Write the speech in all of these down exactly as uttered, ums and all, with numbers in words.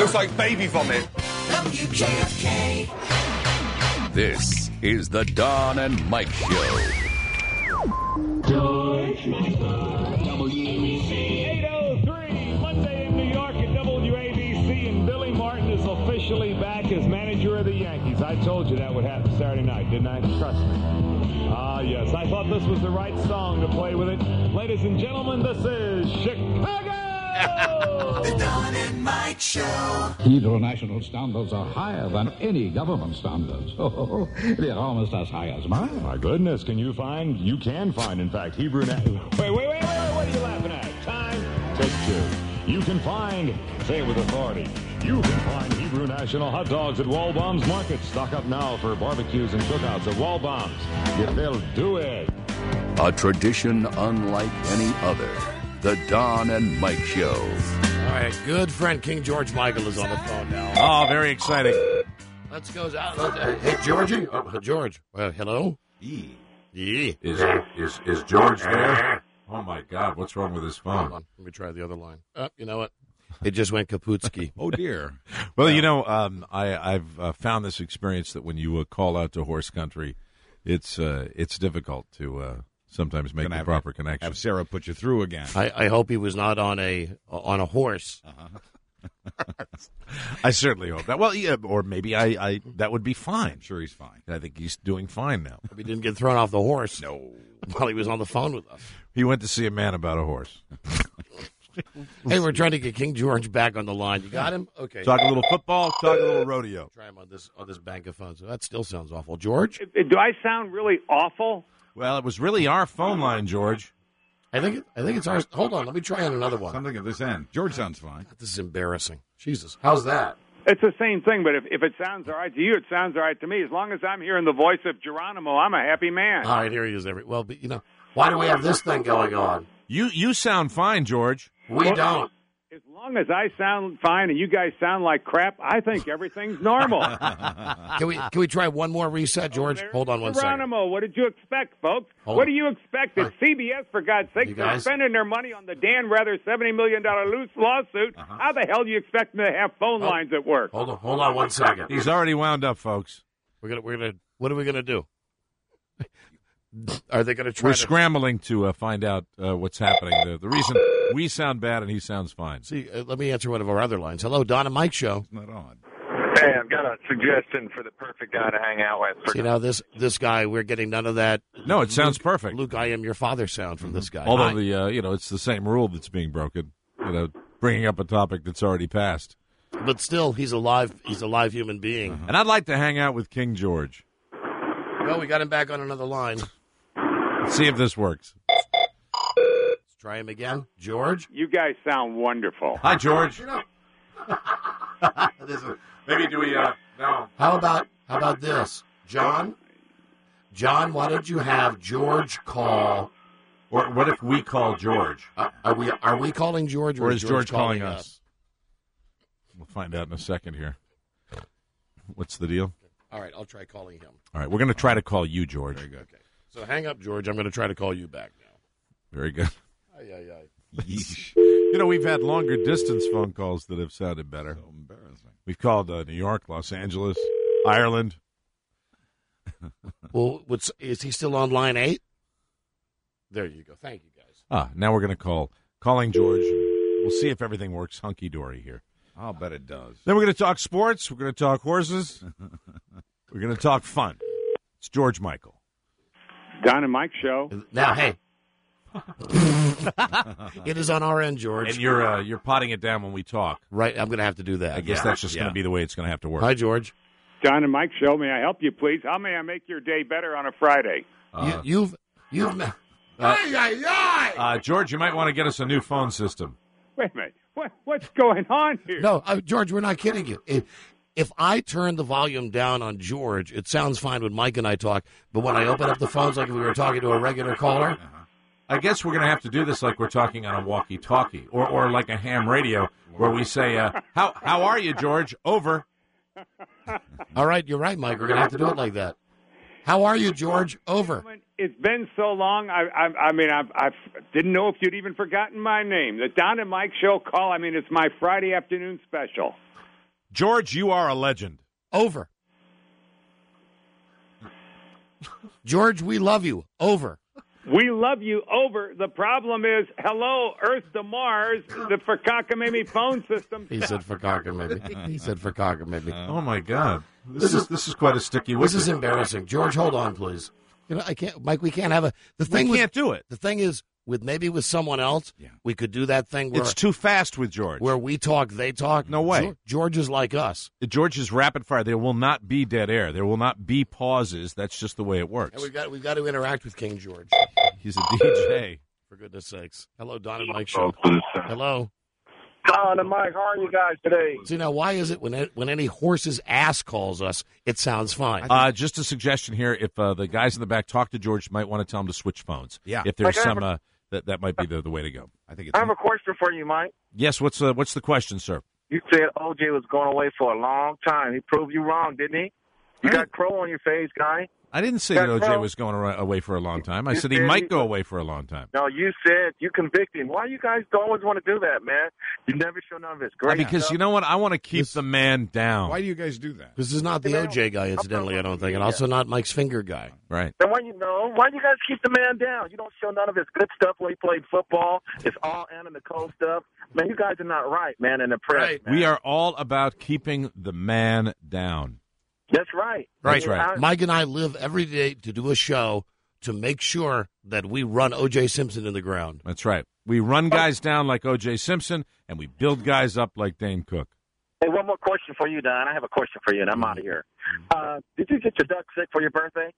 Looks like baby vomit. W J F K. This is the Don and Mike Show. George Michael. W A B C. eight oh three, Monday in New York at W A B C, and Billy Martin is officially back as manager of the Yankees. I told you that would happen Saturday night, didn't I? Trust me. Ah, yes. I thought this was the right song to play with it. Ladies and gentlemen, this is Chicago! The Don and Mike Show. Hebrew national standards are higher than any government standards. Oh, they're almost as high as mine. My goodness, can you find, you can find, in fact, Hebrew na- Wait, wait, wait, wait, what are you laughing at? Time, take two. You can find, say it with authority, you can find Hebrew National hot dogs at Waldbaum's Market. Stock up now for barbecues and cookouts at Waldbaum's. If they'll do it. A tradition unlike any other. The Don and Mike Show. All right, good friend King George Michael is on the phone now. Oh, very exciting. Let's go. Uh, hey, Georgie. Oh, George. Well, hello. E. Yeah. Is, is is George there? Oh, my God. What's wrong with his phone? Hold on. Let me try the other line. Oh, you know what? It just went kaputski. Oh, dear. Well, you know, um, I, I've uh, found this experience that when you uh, call out to horse country, it's uh, it's difficult to uh, sometimes make the have, proper connection. Have Sarah put you through again. I, I hope he was not on a on a horse. Uh-huh. I certainly hope that. Well, yeah, or maybe I, I that would be fine. I'm sure he's fine. I think he's doing fine now. Hope he didn't get thrown off the horse. No. While he was on the phone with us. He went to see a man about a horse. Hey, we're trying to get King George back on the line. You got him? Okay. Talk a little football, talk a little rodeo. Try him on this on this bank of phones. That still sounds awful. George? Do I sound really awful? Well, it was really our phone line, George. I think it, I think it's ours. Hold on, let me try on another one. Something at this end. George sounds fine. This is embarrassing. Jesus. How's that? It's the same thing, but if, if it sounds all right to you, it sounds all right to me. As long as I'm hearing the voice of Geronimo, I'm a happy man. All right, here he is. Every well, but, you know, why do we have this thing going on? You you sound fine, George. We don't. As long as I sound fine and you guys sound like crap, I think everything's normal. Can we can we try one more reset, George? Oh, Hold on one second. Geronimo, what did you expect, folks? Hold what on. do you expect? It's C B S, for God's sake, You they're guys? spending their money on the Dan Rather seventy million dollars loose lawsuit. Uh-huh. How the hell do you expect them to have phone Oh. lines at work? Hold on, hold on one second. He's already wound up, folks. We're gonna we're gonna what are we gonna do? Are they gonna try We're to scrambling to uh, find out uh, what's happening. The, the reason we sound bad and he sounds fine. see? Uh, let me answer one of our other lines. Hello, Don and Mike Show. It's not on. Hey, I've got a suggestion for the perfect guy to hang out with. See now this this guy, we're getting none of that. No, it sounds Luke, perfect. Luke, I am your father sound from this guy. Although Hi. the uh, you know it's the same rule that's being broken. You know, bringing up a topic that's already passed. But still, he's a live he's a live human being. Uh-huh. And I'd like to hang out with King George. Well, we got him back on another line. Let's see if this works. Let's try him again, George. You guys sound wonderful. Hi, George. Maybe do we, uh, no. How about how about this, John? John, why don't you have George call? Or what if we call George? Uh, are we are we calling George, or, Or is George calling us? us? We'll find out in a second here. What's the deal? All right, I'll try calling him. All right, we're going to try to call you, George. Very good. Okay, so hang up, George. I'm going to try to call you back now. Very good. Ay, ay, ay. Yeesh. You know, we've had longer distance phone calls that have sounded better. So embarrassing. We've called uh, New York, Los Angeles, Ireland. Well, what's, is he still on line eight? There you go. Thank you, guys. Ah, now we're going to call calling George. We'll see if everything works hunky dory here. I'll bet it does. Then we're going to talk sports. We're going to talk horses. We're going to talk fun. It's George Michael. Don and Mike Show. Now, hey. It is on our end, George. And you're uh, you're potting it down when we talk. Right, I'm going to have to do that. I guess Yeah. that's just Yeah. going to be the way it's going to have to work. Hi, George. Don and Mike Show. May I help you, please? How may I make your day better on a Friday? Uh, you, you've you've met. uh, George, you might want to get us a new phone system. Wait a minute. What, what's going on here? No, uh, George, we're not kidding you. If, if I turn the volume down on George, it sounds fine when Mike and I talk. But when I open up the phones like if we were talking to a regular caller, I guess we're going to have to do this like we're talking on a walkie-talkie or, or like a ham radio where we say, uh, how how are you, George? Over. all right, you're right, Mike. We're going to have to do it like that. How are you, George? Over. It's been so long. I, I, I mean, I, I didn't know if you'd even forgotten my name. The Don and Mike Show call. I mean, it's my Friday afternoon special. George, you are a legend. Over. George, we love you. Over. We love you. Over. The problem is, hello, Earth to Mars, the Fakakimimi phone system. He said Fakakimimi. He said Fakakimimi. Oh, my God. This is this is quite a sticky wicket. This is embarrassing. George, hold on, please. You know, I can't, Mike, we can't have a, the thing We can't with, do it. The thing is, with maybe with someone else, Yeah. we could do that thing where, It's too fast with George. where we talk, they talk. No way. George, George is like us. George is rapid fire. There will not be dead air. There will not be pauses. That's just the way it works. And we've got, we've got to interact with King George. He's a D J. For goodness sakes. Hello, Don and Mike Show. Hello. Don and Mike, how are you guys today? See, now, why is it when it, when any horse's ass calls us, it sounds fine? Uh, just a suggestion here. If uh, the guys in the back talk to George, you might want to tell him to switch phones. Yeah. If there's Like, I have some, uh, that, that might be the, the way to go. I think it's I have a question for you, Mike. Yes, what's uh, what's the question, sir? You said O J was going away for a long time. He proved you wrong, didn't he? You got crow on your face, guy. I didn't say Yeah, that O J well- was going ar- away for a long time. I You said he said might he- go away for a long time. No, you said you convicted him. Why you guys always want to do that, man? You never show none of his Uh, great because stuff. you know what? I want to keep the man down. Why do you guys do that? This is not the O J guy, incidentally, I don't think, and also not Mike's finger guy. Right. Then why you know? Why you guys keep the man down? You don't show none of his good stuff where he played football. It's all Anna Nicole stuff. Man, you guys are not right, man. In the press, Right. man. We are all about keeping the man down. That's right. That's I mean, right. I- Mike and I live every day to do a show to make sure that we run O J Simpson in the ground. That's right. We run guys down like O J Simpson, and we build guys up like Dane Cook. Hey, one more question for you, Don. I have a question for you, and I'm out of here. Uh, did you get your duck sick for your birthday?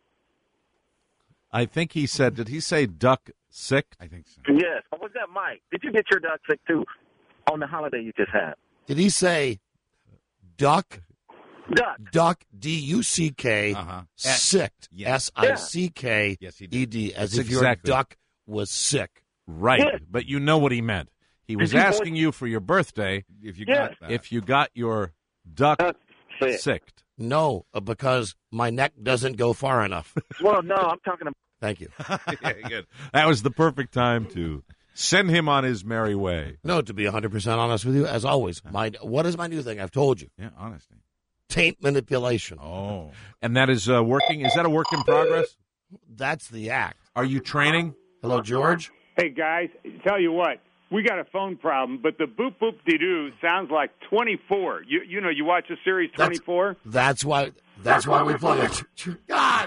I think he said, did he say duck sick? I think so. Yes. Or was that Mike? Did you get your duck sick too on the holiday you just had? Did he say duck, Duck. duck, D U C K, Uh-huh. sick, Yes. S I C K Yes, he did. E D, as That's if your exactly. duck was sick. Right. Yeah. But you know what he meant. He was Did you- asking you for your birthday If you Yes. got that. if you got your duck Duck sick. sicked. No, uh, because my neck doesn't go far enough. Well, no, I'm talking about. Thank you. Yeah, good. That was the perfect time to send him on his merry way. No, to be one hundred percent honest with you, as always, my what is my new thing? I've told you. Yeah, honesty. Taint manipulation. Oh. And that is uh, working. Is that a work in progress? That's the act. Are you training? Hello, George? Hey, guys, tell you what. We got a phone problem, but the boop boop de doo sounds like twenty-four. You you know you watch the series twenty-four. That's why. That's why we play it. God,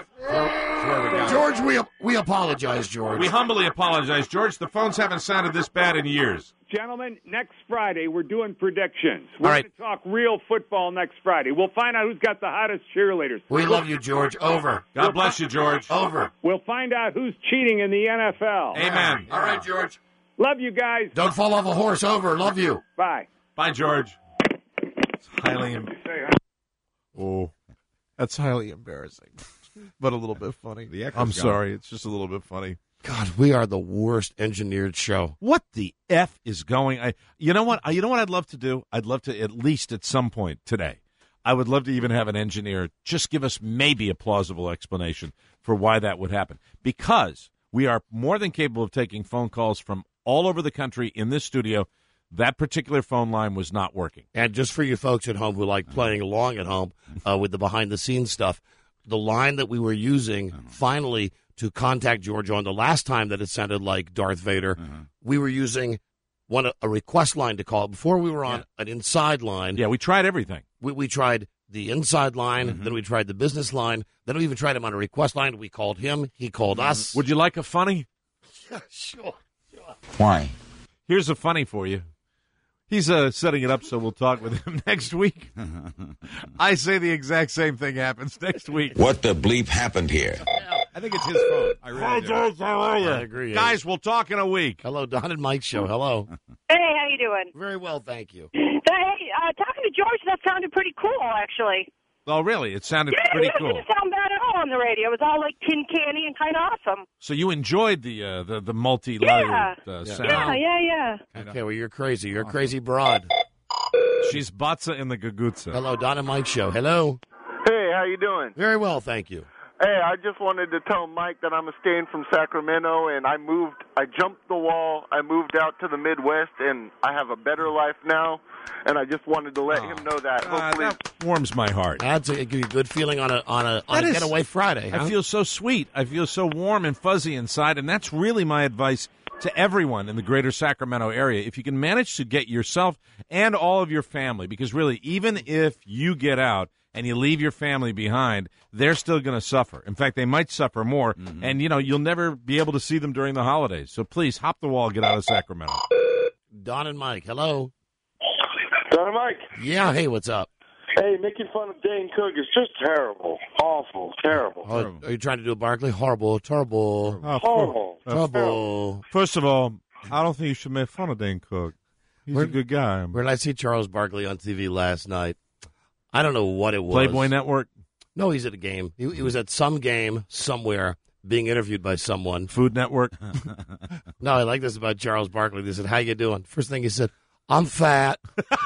George, we we apologize, George. We humbly apologize, George. The phones haven't sounded this bad in years. Gentlemen, next Friday we're doing predictions. We're All right. going to talk real football next Friday. We'll find out who's got the hottest cheerleaders. We love you, George. Over. God bless you, George. Over. We'll find out who's cheating in the N F L. Amen. All right, George. Love you guys. Don't fall off a horse. Over. Love you. Bye. Bye, George. It's highly em- Say hi. Oh, that's highly embarrassing, but a little bit funny. The echo's I'm gone. sorry. It's just a little bit funny. God, we are the worst engineered show. What the F is going? I, you know what? I, you know what I'd love to do? I'd love to, at least at some point today, I would love to even have an engineer just give us maybe a plausible explanation for why that would happen. Because we are more than capable of taking phone calls from all over the country in this studio. That particular phone line was not working. And just for you folks at home who like playing along at home uh, with the behind-the-scenes stuff, the line that we were using finally to contact George on the last time that it sounded like Darth Vader, we were using one a request line to call. Before we were on an inside line. Yeah, we tried everything. We, we tried the inside line, then we tried the business line, then we even tried him on a request line. We called him, he called us. Would you like a funny? Yeah, sure. Why? Here's a funny for you. He's uh, setting it up so we'll talk with him next week. I say the exact same thing happens next week. What the bleep happened here? I think it's his phone. I really do. How are you? I agree. Guys, we'll talk in a week. Hello, Don and Mike Show. Hello. Hey, how you doing? Very well, thank you. Hey, uh, talking to George, that sounded pretty cool, actually. Oh, really? It sounded Yeah, pretty it cool. didn't sound bad at all on the radio. It was all like tin canny and kind of awesome. So you enjoyed the uh, the, the multi-layered Yeah. uh, Yeah. sound. Yeah, yeah, yeah. Okay, well, you're crazy. You're a crazy broad. She's Batza in the Gagutsa. Hello, Don and Mike Show. Hello. Hey, how you doing? Very well, thank you. Hey, I just wanted to tell Mike that I'm staying from Sacramento, and I moved, I jumped the wall, I moved out to the Midwest, and I have a better life now, and I just wanted to let oh, him know that. Uh, Hopefully, that warms my heart. That's a, a good feeling on a on a, on a is, getaway Friday. Huh? I feel so sweet. I feel so warm and fuzzy inside, and that's really my advice to everyone in the greater Sacramento area. If you can manage to get yourself and all of your family, because really, even if you get out and you leave your family behind, they're still going to suffer. In fact, they might suffer more, mm-hmm. and, you know, you'll never be able to see them during the holidays. So please, hop the wall, get out of Sacramento. Don and Mike, hello. Don and Mike. Yeah, hey, what's up? Hey, making fun of Dane Cook is just terrible. Awful. Terrible. Oh, terrible. Are you trying to do a Barkley? Horrible. Terrible. Oh, horrible. Terrible. First of all, I don't think you should make fun of Dane Cook. He's where, a good guy. Where did I see Charles Barkley on T V last night? I don't know what it was. Playboy Network? No, he's at a game. He, he was at some game somewhere being interviewed by someone. Food Network? No, I like this about Charles Barkley. They said, how you doing? First thing he said, I'm fat.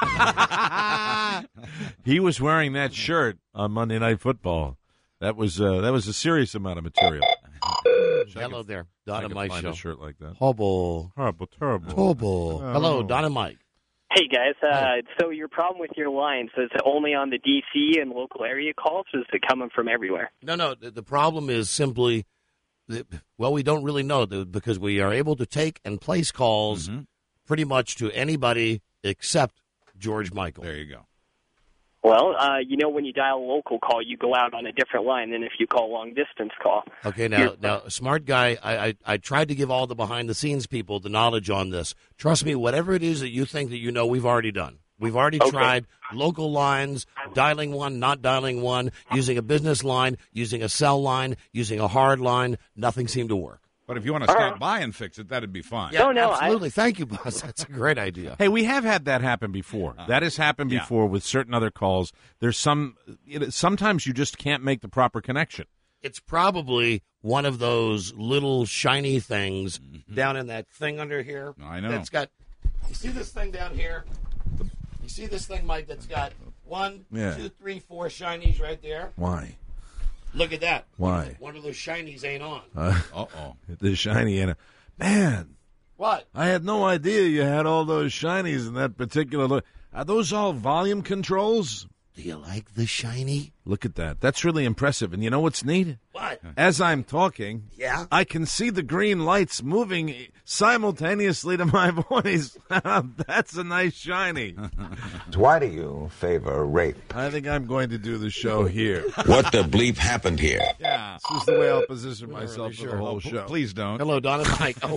He was wearing that shirt on Monday Night Football. That was uh, that was a serious amount of material. Hello there, Don and Mike find show. A shirt like that. Horrible, horrible, terrible, horrible. Hello, Don and Mike. Hey guys, uh, so your problem with your line, so is it only on the D C and local area calls, or is it coming from everywhere? No, no. The, the problem is simply, that, well, we don't really know because we are able to take and place calls mm-hmm. pretty much to anybody except George Michael. There you go. Well, uh, you know, when you dial a local call, you go out on a different line than if you call a long-distance call. Okay, now, now, smart guy, I, I, I tried to give all the behind-the-scenes people the knowledge on this. Trust me, whatever it is that you think that you know, we've already done. We've already okay. tried local lines, dialing one, not dialing one, using a business line, using a cell line, using a hard line. Nothing seemed to work. But if you want to stop by and fix it, that'd be fine. Yeah, no, no, absolutely. I... Thank you, boss. That's a great idea. Hey, we have had that happen before. Uh, that has happened yeah. before with certain other calls. There's some, you know, sometimes you just can't make the proper connection. It's probably one of those little shiny things mm-hmm. down in that thing under here. I know. That's got, you see this thing down here? You see this thing, Mike, that's got one, yeah. two, three, four shinies right there? Why? Look at that. Why? One of those shinies ain't on. Uh oh. The shiny in it. Man. What? I had no idea you had all those shinies in that particular look. Are those all volume controls? Do you like the shiny? Look at that. That's really impressive. And you know what's neat? What? As I'm talking, yeah, I can see the green lights moving simultaneously to my voice. That's a nice shiny. Why do you favor rape? I think I'm going to do the show here. What the bleep happened here? Yeah, this is the way I'll position myself really sure. for the whole oh, show. Please don't. Hello, Don and Mike. Oh,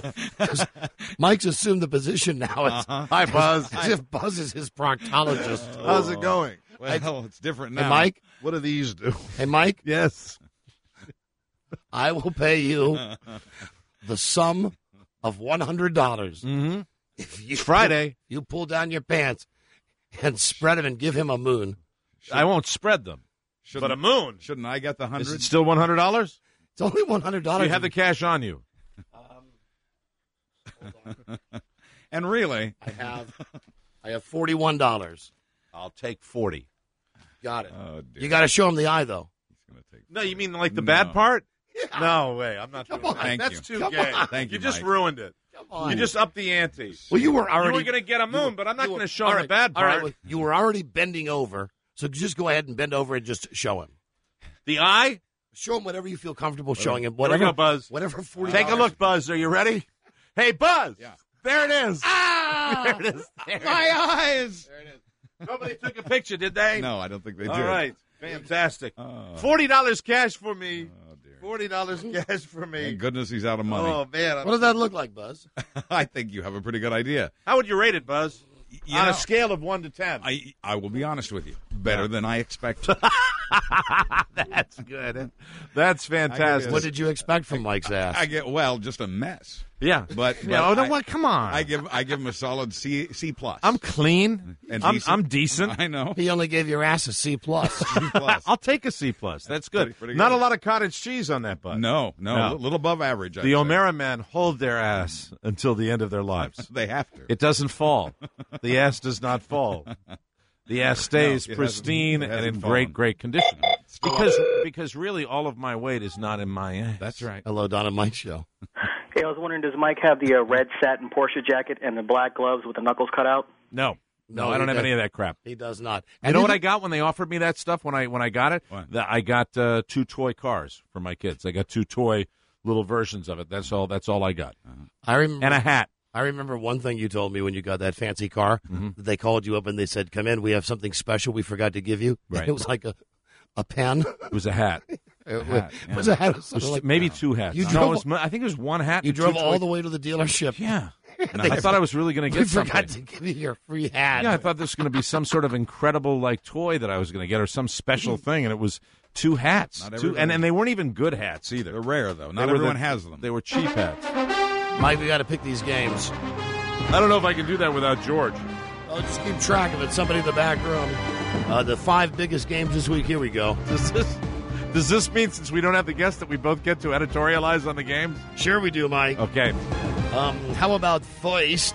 Mike's assumed the position now. It's, uh-huh. Hi, Buzz. As if Buzz is his proctologist. Uh, How's it going? Well, it's different now. Hey, Mike? What do these do? Hey, Mike? Yes. I will pay you the sum of one hundred dollars. Mm-hmm. If you it's Friday. Pull, you pull down your pants and spread them and give him a moon. Should, I won't spread them. But a moon. Shouldn't I get the hundred? Is it still one hundred dollars? It's only one hundred dollars. You have the cash on you. Um, hold on. And really? I have I have forty-one dollars. I'll take forty. Got it. Oh, you got to show him the eye, though. He's gonna take no, you mean like the no. bad part? Yeah. No way. I'm not Come doing on. that. Thank That's you. too Come gay. on. Thank you, You just Mike. ruined it. Come on. You just upped the ante. Well, you were already. You were going to get a moon, were, but I'm not going to show him right, the bad all part. right, well, you were already bending over, so just go ahead and bend over and just show him. The eye? Show him whatever you feel comfortable showing him. Whatever, Whatever, go, Buzz. Whatever. forty Take a look, Buzz. Are you ready? Hey, Buzz. Yeah. There it is. Ah! There it is. There My it is. eyes. There it is. Nobody took a picture, did they? No, I don't think they All did. right. Fantastic. Oh. forty dollars cash for me. Oh, dear. forty dollars cash for me. Thank goodness he's out of money. Oh, man. I'm What does that look like, Buzz? I think you have a pretty good idea. How would you rate it, Buzz? You On know, a scale of one to ten. I I will be honest with you. Better yeah. than I expected. That's good. That's fantastic. What did you expect from Mike's ass? I, I get well, just a mess. Yeah, but, but yeah. Oh, no, I, what? Come on. I give I give him a solid C C plus. I'm clean. And I'm, decent. I'm decent. I know. He only gave your ass a C plus. C plus. I'll take a C plus. That's good. Pretty, pretty Not good. a lot of cottage cheese on that bun. No, no, no. a little above average. I'd The say. O'Mara men hold their ass until the end of their lives. They have to. It doesn't fall. The ass does not fall. The ass stays No, it pristine hasn't, it and hasn't in fallen. great, great condition. Because because really all of my weight is not in my ass. That's right. Hello, Don and Mike Show. Hey, I was wondering, does Mike have the uh, red satin Porsche jacket and the black gloves with the knuckles cut out? No. No, No, I don't he have does- any of that crap. He does not. You know what I got when they offered me that stuff? When I when I got it, What? that I got uh, two toy cars for my kids. I got two toy little versions of it. That's all. That's all I got. I remember, And a hat. I remember one thing you told me when you got that fancy car. Mm-hmm. They called you up and they said, "Come in, we have something special we forgot to give you." Right. It was like a, a pen. It was a hat. It hat, was- was a hat. Or It was something like maybe two hats. You no, drove- it was, mo- I think it was one hat. You and two drove toy- all the way to the dealership. Yeah. They- I thought I was really going to We get something. forgot to give you your free hat. Yeah, I thought this was going to be some sort of incredible like toy that I was going to get or some special thing, and it was two hats. Not Two, everyone- and, and they weren't even good hats either. They're rare, though. They Not were everyone the- has them. They were cheap hats. Mike, we got to pick these games. I don't know if I can do that without George. I'll just keep track of it. Somebody in the back room. Uh, the five biggest games this week. Here we go. Does this, does this mean, since we don't have the guest, that we both get to editorialize on the games? Sure we do, Mike. Okay. Um, how about first,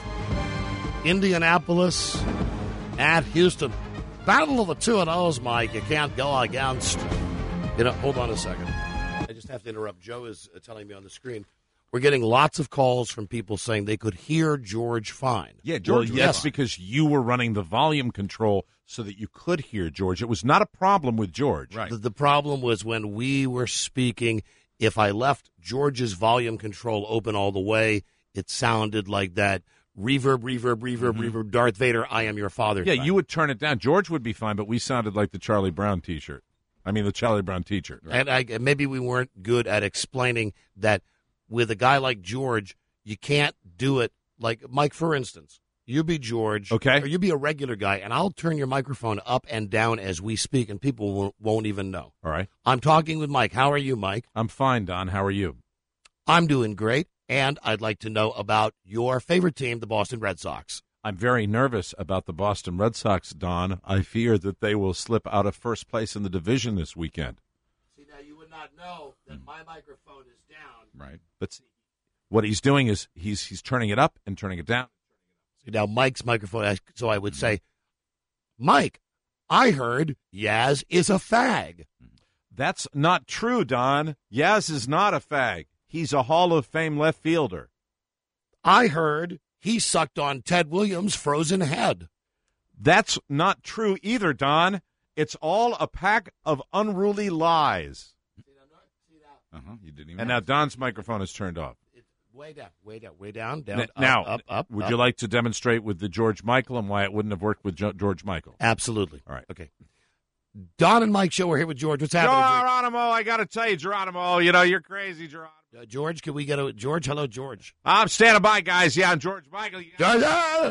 Indianapolis at Houston. Battle of the two and O's, Mike. You can't go against. You know, hold on a second. I just have to interrupt. Joe is uh, telling me on the screen. We're getting lots of calls from people saying they could hear George fine. Yeah, Well, George. yes, was- because you were running the volume control so that you could hear George. It was not a problem with George. Right. The, the problem was when we were speaking, if I left George's volume control open all the way, it sounded like that reverb, reverb, reverb, reverb, Darth Vader, I am your father. Yeah, thing. you would turn it down. George would be fine, but we sounded like the Charlie Brown T-shirt. I mean, the Charlie Brown teacher. And I, maybe we weren't good at explaining that with a guy like George, you can't do it like Mike, for instance. You be George, Okay. or you be a regular guy, and I'll turn your microphone up and down as we speak, and people won't, won't even know. All right. I'm talking with Mike. How are you, Mike? I'm fine, Don. How are you? I'm doing great, and I'd like to know about your favorite team, the Boston Red Sox. I'm very nervous about the Boston Red Sox, Don. I fear that they will slip out of first place in the division this weekend. See, now you would not know that my microphone is down. Right. But see, what he's doing is he's he's turning it up and turning it down. See, now Mike's microphone, so I would say, Mike, I heard Yaz is a fag. That's not true, Don. Yaz is not a fag. He's a Hall of Fame left fielder. I heard he sucked on Ted Williams' frozen head. That's not true either, Don. It's all a pack of unruly lies. Uh-huh. You didn't even And now Don's microphone is turned off. Way down, way down, way down, down. N- up, now, up, up. would up. you like to demonstrate with the George Michael and why it wouldn't have worked with jo- George Michael? Absolutely. All right. Okay. Don and Mike show are here with George. What's happening, George? Geronimo, I got to tell you, Geronimo, you know, you're crazy, Geronimo. Uh, George, can we get a George? Hello, George. I'm standing by, guys. Yeah, I'm George Michael. George,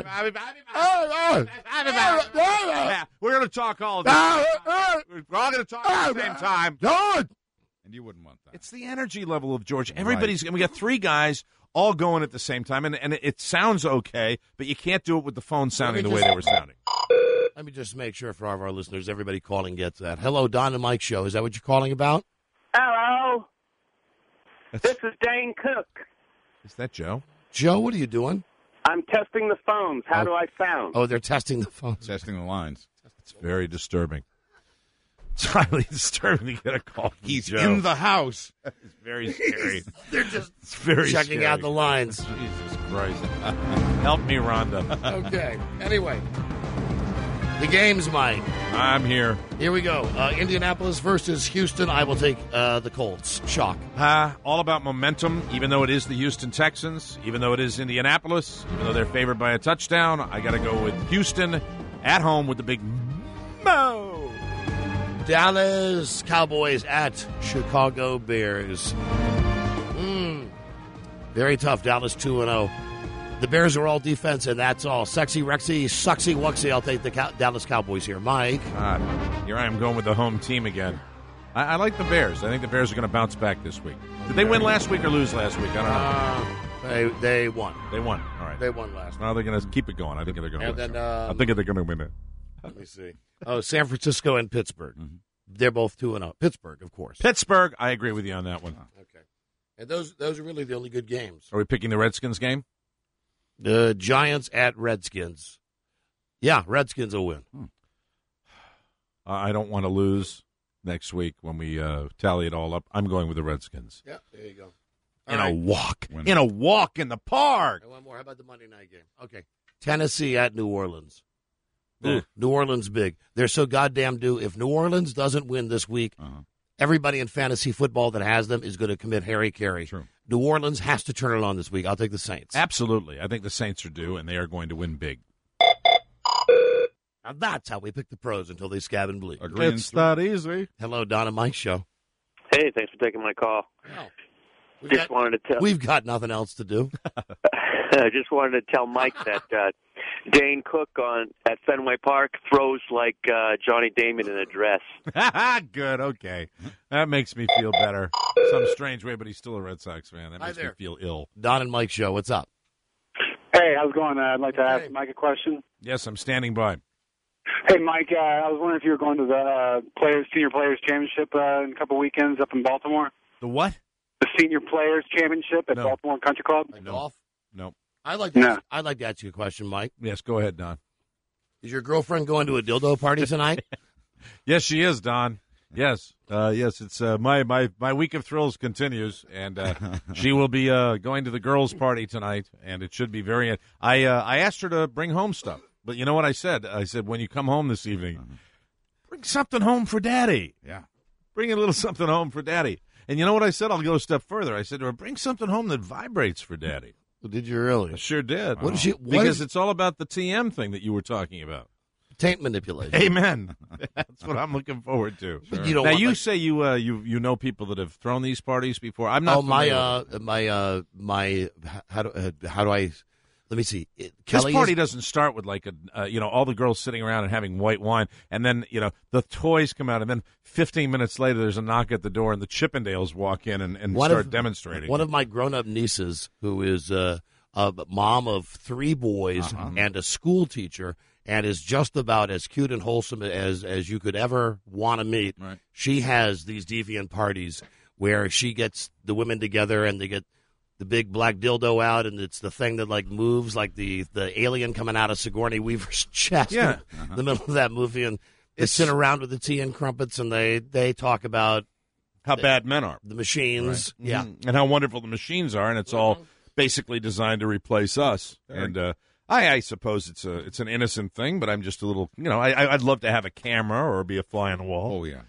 Yeah, we're going to talk all day. We're all going to talk at the same time. George! And you wouldn't want that. It's the energy level of George. Everybody's, and we got three guys all going at the same time, and, and it sounds okay, but you can't do it with the phone sounding the way they were sounding. Let me just make sure for all of our listeners, everybody calling gets that. Hello, Don and Mike show. Is that what you're calling about? Hello. That's, This is Dane Cook. is that Joe? Joe, what are you doing? I'm testing the phones. How Oh. do I sound? Oh, they're testing the phones. Testing the lines. It's very disturbing. It's highly disturbing to get a call from He's Joe. in the house. It's very scary. They're just It's very checking scary. out the lines. Jesus Christ. Help me, Rhonda. Okay. Anyway, the game's mine. I'm here. Here we go. Uh, Indianapolis versus Houston. I will take uh, the Colts. Shock. Uh, all about momentum, even though it is the Houston Texans, even though it is Indianapolis, even though they're favored by a touchdown, I got to go with Houston at home with the big Mo. Dallas Cowboys at Chicago Bears. Mm. Very tough. Dallas two and oh. The Bears are all defense, and that's all. Sexy, Rexy, sucksy, wucksy. I'll take the Cow- Dallas Cowboys here. Mike. God, here I am going with the home team again. I, I like the Bears. I think the Bears are going to bounce back this week. Did they win last week or lose last week? I don't know. Uh, they, they won. They won. All right. They won last week. Now they're going to keep it going. I think they're going to And win. then, um, I think they're going to win it. Let me see. Oh, San Francisco and Pittsburgh. Mm-hmm. They're both two and oh. Pittsburgh, of course. Pittsburgh, I agree with you on that one. Okay. And those those are really the only good games. Are we picking the Redskins game? The Giants at Redskins. Yeah, Redskins will win. Uh, I don't want to lose. next week when we uh, tally it all up. I'm going with the Redskins. Yeah, there you go. In All a right. walk. When- In a walk in the park. And one more. How about the Monday night game? Okay. Tennessee at New Orleans. Ooh, Yeah. New Orleans big. They're so goddamn due. If New Orleans doesn't win this week, Uh-huh. everybody in fantasy football that has them is going to commit Harry Carey. True. New Orleans has to turn it on this week. I'll take the Saints. Absolutely. I think the Saints are due, and they are going to win big. Now that's how we pick the pros until they scab and bleed. Agree in It's three. that easy. Hello, Don and Mike show. Hey, thanks for taking my call. We've Just got, wanted to tell. we've got nothing else to do. I just wanted to tell Mike that uh, Dane Cook on at Fenway Park throws like uh, Johnny Damon in a dress. Good, okay. That makes me feel better. Some strange way, but he's still a Red Sox fan. That Hi makes me there. feel ill. Don and Mike show. What's up? Hey, how's it going? Uh, I'd like to ask Mike a question. Yes, I'm standing by. Hey, Mike, uh, I was wondering if you were going to the uh, Players Senior Players Championship uh, in a couple weekends up in Baltimore. The what? The Senior Players Championship at No. Baltimore Country Club. Like golf? No. I'd like to No. ask, I'd like to ask you a question, Mike. Yes, go ahead, Don. Is your girlfriend going to a dildo party tonight? Yes, she is, Don. Yes, uh, yes. It's uh, my my my week of thrills continues, and uh, she will be uh, going to the girls' party tonight, and it should be very. I uh, I asked her to bring home stuff, but you know what I said? I said when you come home this evening, bring something home for Daddy. Yeah. Bring a little something home for Daddy. And you know what I said? I'll go a step further. I said to her, bring something home that vibrates for Daddy. Did you really? I sure did. What is she? What Because is, it's all about the T M thing that you were talking about. taint manipulation. Amen. That's what I'm looking forward to. But you don't now want, you like- say you uh, you you know people that have thrown these parties before. I'm not. Oh my familiar with uh my uh my how do uh, how do I let me see it, This Kelly party is- doesn't start with like a uh, you know all the girls sitting around and having white wine, and then you know the toys come out, and then fifteen minutes later there's a knock at the door, and the Chippendales walk in and, and One start of- demonstrating. One of my grown up nieces, who is uh, a mom of three boys Uh-huh. and a school teacher, and is just about as cute and wholesome as as you could ever want to meet. Right. She has these deviant parties where she gets the women together and they get the big black dildo out, and it's the thing that like moves like the the alien coming out of Sigourney Weaver's chest Yeah. in Uh-huh. the middle of that movie, and they It's- sit around with the tea and crumpets and they they talk about how bad men are, the machines. Right. Yeah. Mhm. and how wonderful the machines are, and it's all basically designed to replace us. And uh, I, I suppose it's a it's an innocent thing, but I'm just a little, you know, I, I- I'd love to have a camera or be a fly on the wall. Oh, yeah.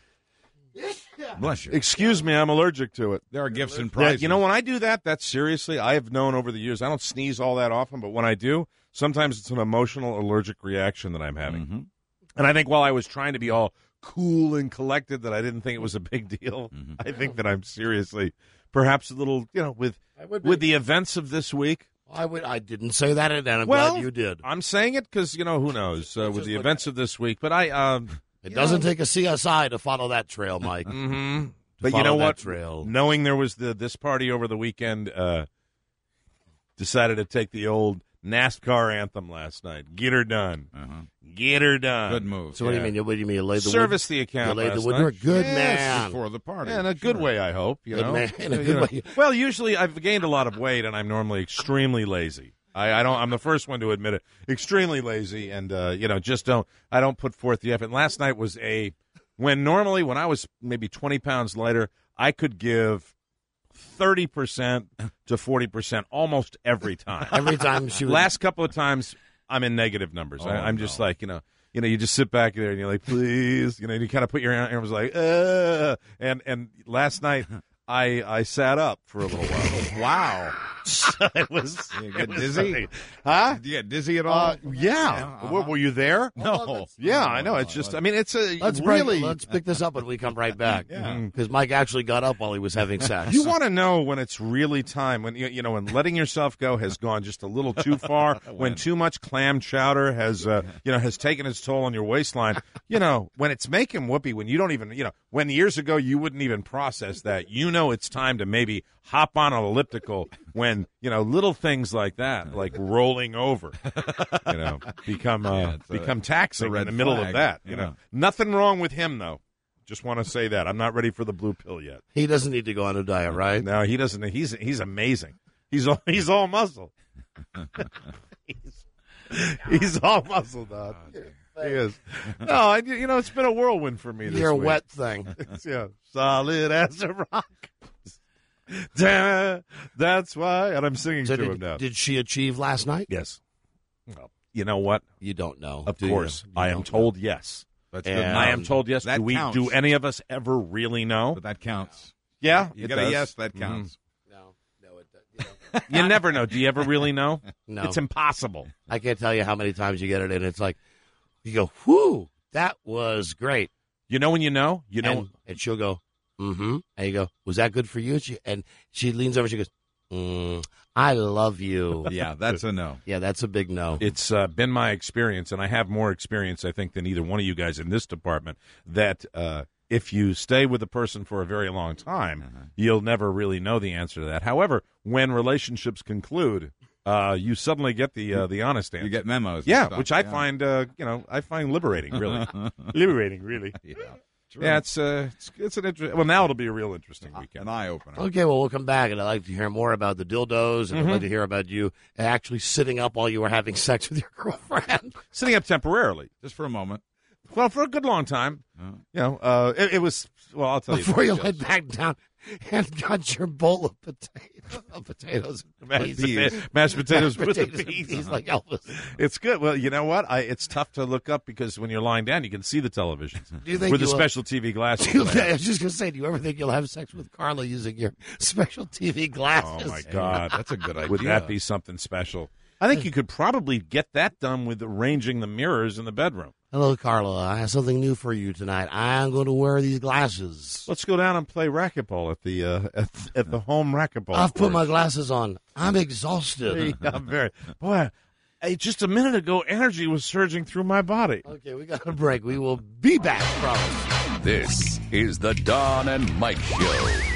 Bless you. Excuse me, I'm allergic to it. There are gifts and Yeah, prizes. you know, when I do that, that's seriously, I have known over the years, I don't sneeze all that often, but when I do, sometimes it's an emotional allergic reaction that I'm having. Mm-hmm. And I think while I was trying to be all cool and collected that I didn't think it was a big deal, Mm-hmm. I think that I'm seriously perhaps a little, you know, with I would be. with the events of this week. I would. I didn't say that, and I'm Well, glad you did. I'm saying it because, you know, who knows uh, with the events of this week. But I, um, It you doesn't know, take a C S I to follow that trail, Mike. Mm-hmm. To But you follow know that what? Trail. Knowing there was the this party over the weekend, uh, decided to take the old NASCAR anthem last night. Get her done. Uh-huh. Get her done. Good move. So what do you mean? You- What do you mean? You laid the Service wood, the account. You laid the last woodwork. night. Good Yes. man. Before the party. Yeah, in a good way, I hope. You Good know, man. In a You good know. way. Well, usually I've gained a lot of weight, and I'm normally extremely lazy. I, I don't. I'm the first one to admit it. Extremely lazy, and uh, you know, just don't. I don't put forth the effort. And last night was a when normally when I was maybe twenty pounds lighter, I could give thirty percent to forty percent almost every time. Every time she would, Last couple of times, I'm in negative numbers. I, Oh, I'm just no. like, you know, you know, you just sit back there and you're like, please, you know, you kind of put your arms like, uh, and and last night I I sat up for a little while. Wow, it was. You get it was dizzy? like- huh? Did you get dizzy at all? Uh, yeah. Were, were you there? no. Yeah, I know. It's just. I mean, it's a let's break- really. let's pick this up when we come right back. Yeah. Because Mike actually got up while he was having sex. You want to know when it's really time when you, you know when letting yourself go has gone just a little too far, when too much clam chowder has uh, you know has taken its toll on your waistline. You know when it's making whoopee, when you don't even you know when years ago you wouldn't even process that. You know it's time to maybe hop on an elliptical when you know little things like that, like rolling over, you know, become uh, Yeah, it's a- become it's taxing a red in the middle flag, of that. You yeah. know, nothing wrong with him though. Just want to say that I'm not ready for the blue pill yet. He doesn't need to go on a diet, right? No, he doesn't. He's he's amazing. He's all he's all muscle. he's, he's all muscle, Doc. He is. No, I, you know, it's been a whirlwind for me this You're a week. wet thing. Yeah, solid as a rock. Da, that's why, and I'm singing So to did, him now. did she achieve last night? Yes. Well, you know what? You don't know. Of do you? course, You I am don't told yes. That's And- good. I am told yes. That Do we? counts. Do any of us ever really know? But that counts. Yeah, You it got a does. yes, that Mhm. counts. No, no, it does. You never know. Do you ever really know? No. It's impossible. I can't tell you how many times you get it, and it's like, you go, whoo, that was great. You know when you know? You know. And, and she'll go, mm-hmm. And you go, was that good for you? She, and she leans over, she goes, mm, I love you. Yeah, that's a no. Yeah, that's a big no. It's uh, been my experience, and I have more experience, I think, than either one of you guys in this department, that uh, if you stay with a person for a very long time, Uh-huh. you'll never really know the answer to that. However, when relationships conclude, uh, you suddenly get the uh, the honest answer. You get memos. and Yeah, stuff, which I yeah. find, uh, you know, I find liberating, really. liberating, really. Yeah. True. Yeah, it's uh, it's, it's an interesting. Well, now it'll be a real interesting weekend. An eye opener. Okay, well, we'll come back, and I'd like to hear more about the dildos, and Mhm. I'd like to hear about you actually sitting up while you were having sex with your girlfriend. Sitting up temporarily, just for a moment. Well, for a good long time. Oh. You know, uh, it, it was. Well, I'll tell Before you. you laid back down and got your bowl of potatoes, of potatoes, Mashed, peas. pota- mashed potatoes Mashed with the potatoes and peas. peas like Elvis. It's good. Well, you know what? I, it's tough to look up because when you're lying down, you can see the television Do you think with the you will- special T V glasses. Do you that I think- I have. was just going to say, do you ever think you'll have sex with Carla using your special T V glasses? Oh my God, That's a good idea. Would that be something special? I think you could probably get that done with arranging the mirrors in the bedroom. Hello, Carla. I have something new for you tonight. I'm going to wear these glasses. Let's go down and play racquetball at the uh, at, at the home racquetball. I've put course. my glasses on. I'm exhausted. Yeah, I'm very boy. Hey, just a minute ago, energy was surging through my body. Okay, we got a break. We will be back, promise. This is the Don and Mike Show.